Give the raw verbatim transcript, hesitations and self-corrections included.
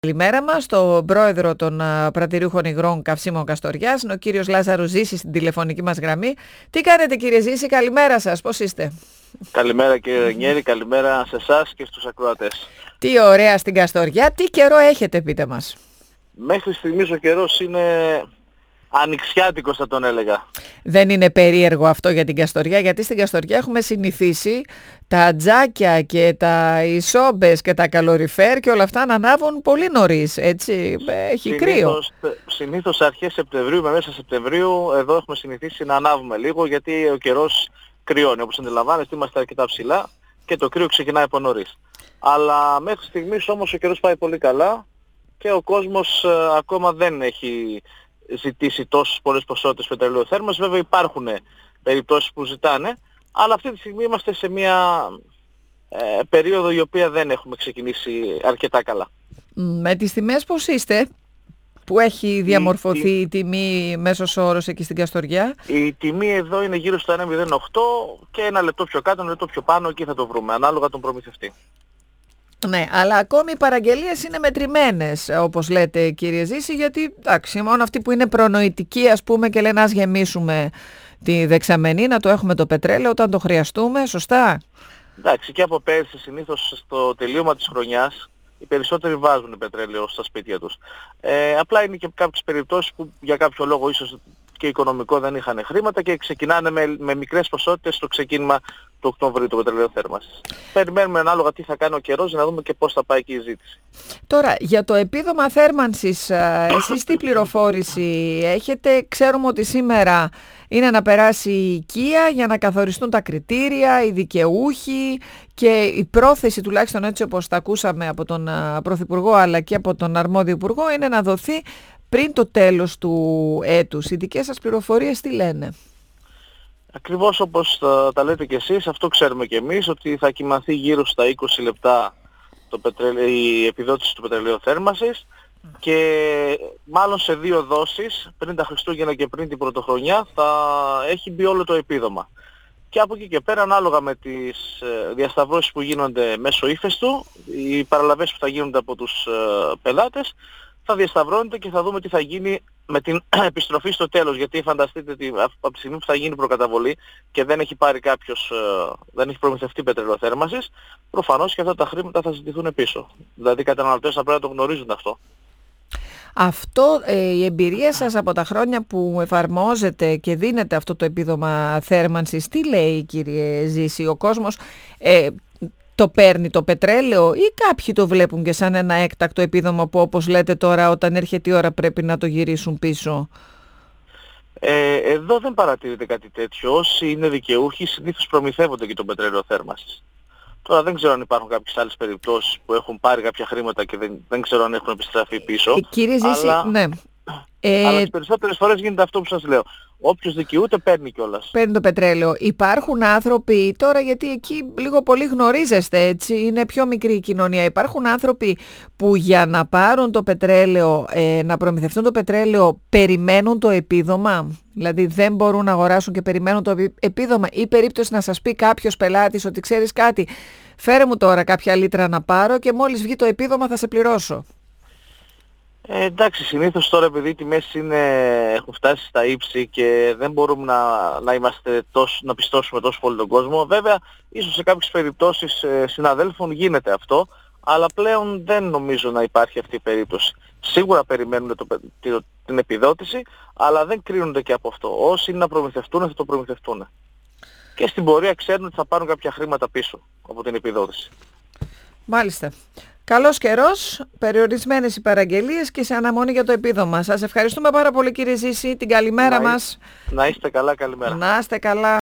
Καλημέρα μας στον πρόεδρο των Πρατηριούχων Υγρών Καυσίμων Καστοριάς, ο κύριος Λάζαρος Ζήσης, στην τηλεφωνική μας γραμμή. Τι κάνετε, κύριε Ζήση, καλημέρα σας, πώς είστε? Καλημέρα, κύριε Ρενιέρη, καλημέρα σε εσάς και στους ακροατές. Τι ωραία στην Καστοριά, τι καιρό έχετε, πείτε μας? Μέχρι στιγμής ο καιρός είναι ανοιξιάτικος, θα τον έλεγα. Δεν είναι περίεργο αυτό για την Καστοριά, γιατί στην Καστοριά έχουμε συνηθίσει τα τζάκια και τα ισόμπες και τα καλοριφέρ και όλα αυτά να ανάβουν πολύ νωρίς, έτσι, έχει συνήθως, κρύο. Συνήθως αρχές Σεπτεμβρίου με μέσα Σεπτεμβρίου εδώ έχουμε συνηθίσει να ανάβουμε λίγο, γιατί ο καιρός κρυώνει. Όπως αντιλαμβάνεστε, είμαστε αρκετά ψηλά και το κρύο ξεκινάει από νωρίς. Αλλά μέχρι στιγμής όμως ο καιρός πάει πολύ καλά και ο κόσμος ε, ακόμα δεν έχει ζητήσει τόσες πολλές ποσότητες πετρελαίου θέρμανσης. Βέβαια υπάρχουν περιπτώσεις που ζητάνε, αλλά αυτή τη στιγμή είμαστε σε μια ε, περίοδο η οποία δεν έχουμε ξεκινήσει αρκετά καλά. Με τις τιμές πώς είστε, που έχει διαμορφωθεί η, η, η τιμή μέσος όρος εκεί στην Καστοριά? Η τιμή εδώ είναι γύρω στο ένα κόμμα μηδέν οκτώ και ένα λεπτό πιο κάτω, ένα λεπτό πιο πάνω, εκεί θα το βρούμε, ανάλογα τον προμηθευτή. Ναι, αλλά ακόμη οι παραγγελίες είναι μετρημένες, όπως λέτε, κύριε Ζήση, γιατί εντάξει, μόνο αυτοί που είναι προνοητικοί, ας πούμε, και λένε ας γεμίσουμε τη δεξαμενή, να το έχουμε το πετρέλαιο όταν το χρειαστούμε, σωστά? Εντάξει, και από πέρσι συνήθως στο τελείωμα της χρονιάς οι περισσότεροι βάζουν πετρέλαιο στα σπίτια τους. Ε, απλά είναι και κάποιες περιπτώσεις που για κάποιο λόγο ίσως και οικονομικό δεν είχαν χρήματα και ξεκινάνε με, με μικρές ποσότητες στο ξεκίνημα του Οκτωβρίου το πετρελαίου θέρμανσης. Περιμένουμε ανάλογα τι θα κάνει ο καιρός για να δούμε και πώς θα πάει και η ζήτηση. Τώρα, για το επίδομα θέρμανσης, εσείς τι πληροφόρηση έχετε? Ξέρουμε ότι σήμερα είναι να περάσει η οικία για να καθοριστούν τα κριτήρια, οι δικαιούχοι και η πρόθεση, τουλάχιστον έτσι όπως τα ακούσαμε από τον Πρωθυπουργό αλλά και από τον αρμόδιο Υπουργό, είναι να δοθεί πριν το τέλος του έτους. Οι δικές σας πληροφορίες τι λένε? Ακριβώς όπως τα, τα λέτε κι εσείς, αυτό ξέρουμε κι εμείς, ότι θα κυμανθεί γύρω στα είκοσι λεπτά το πετρελαί, η επιδότηση του πετρελαίου θέρμανσης και μάλλον σε δύο δόσεις, πριν τα Χριστούγεννα και πριν την Πρωτοχρονιά, θα έχει μπει όλο το επίδομα. Και από εκεί και πέρα, ανάλογα με τις διασταυρώσεις που γίνονται μέσω ύφεστου, οι παραλαβές που θα γίνονται από τους πελάτες, θα διασταυρώνεται και θα δούμε τι θα γίνει με την επιστροφή στο τέλος. Γιατί φανταστείτε ότι από τη στιγμή που θα γίνει προκαταβολή και δεν έχει πάρει κάποιος, δεν έχει προμηθευτεί πετρελαίου θέρμανσης, προφανώς και αυτά τα χρήματα θα ζητηθούν πίσω. Δηλαδή οι καταναλωτές θα πρέπει να το γνωρίζουν αυτό. Αυτό, ε, η εμπειρία σας από τα χρόνια που εφαρμόζετε και δίνετε αυτό το επίδομα θέρμανσης, τι λέει, κύριε Ζήση? Ο κόσμος ε, το παίρνει το πετρέλαιο ή κάποιοι το βλέπουν και σαν ένα έκτακτο επίδομα που, όπως λέτε τώρα, όταν έρχεται η ώρα πρέπει να το γυρίσουν πίσω? Ε, εδώ δεν παρατηρείται κάτι τέτοιο. Όσοι είναι δικαιούχοι συνήθως προμηθεύονται και το πετρέλαιο θέρμανσης. Τώρα δεν ξέρω αν υπάρχουν κάποιες άλλες περιπτώσεις που έχουν πάρει κάποια χρήματα και δεν, δεν ξέρω αν έχουν επιστραφεί πίσω. Ε, κύριε Ζήση, αλλά, ναι. Ε, αλλά τις περισσότερες φορές γίνεται αυτό που σας λέω. Όποιος δικαιούται παίρνει κιόλας. Παίρνει το πετρέλαιο. Υπάρχουν άνθρωποι τώρα, γιατί εκεί λίγο πολύ γνωρίζεστε, έτσι, είναι πιο μικρή η κοινωνία. Υπάρχουν άνθρωποι που για να πάρουν το πετρέλαιο, ε, να προμηθευτούν το πετρέλαιο, περιμένουν το επίδομα. Δηλαδή δεν μπορούν να αγοράσουν και περιμένουν το επίδομα. Ή περίπτωση να σας πει κάποιος πελάτης ότι ξέρεις κάτι, φέρε μου τώρα κάποια λίτρα να πάρω και μόλις βγει το επίδομα θα σε πληρώσω. Ε, εντάξει, συνήθως τώρα επειδή οι τιμές είναι, έχουν φτάσει στα ύψη και δεν μπορούμε να, να, είμαστε τόσο, να πιστώσουμε τόσο πολύ τον κόσμο. Βέβαια, ίσως σε κάποιες περιπτώσεις ε, συναδέλφων γίνεται αυτό, αλλά πλέον δεν νομίζω να υπάρχει αυτή η περίπτωση. Σίγουρα περιμένουν το, το, την επιδότηση, αλλά δεν κρίνονται και από αυτό. Όσοι είναι να προμηθευτούν θα το προμηθευτούν. Και στην πορεία ξέρουν ότι θα πάρουν κάποια χρήματα πίσω από την επιδότηση. Μάλιστα. Καλός καιρός, περιορισμένες οι παραγγελίες και σε αναμονή για το επίδομα. Σας ευχαριστούμε πάρα πολύ, κύριε Ζήση, την καλημέρα να, μας. Να είστε καλά, καλημέρα. Να είστε καλά.